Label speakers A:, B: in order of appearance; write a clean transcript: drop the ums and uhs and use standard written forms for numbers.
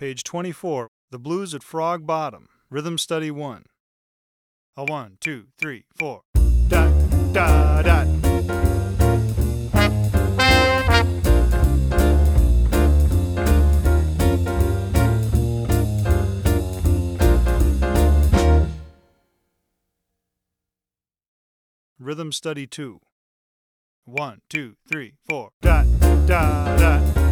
A: Page 24. The Blues at Frog Bottom. Rhythm Study 1. A 1, 2, 3, 4. Dot, da, dot. Rhythm Study 2. 1, 2, 3, 4. Dot, da, dot.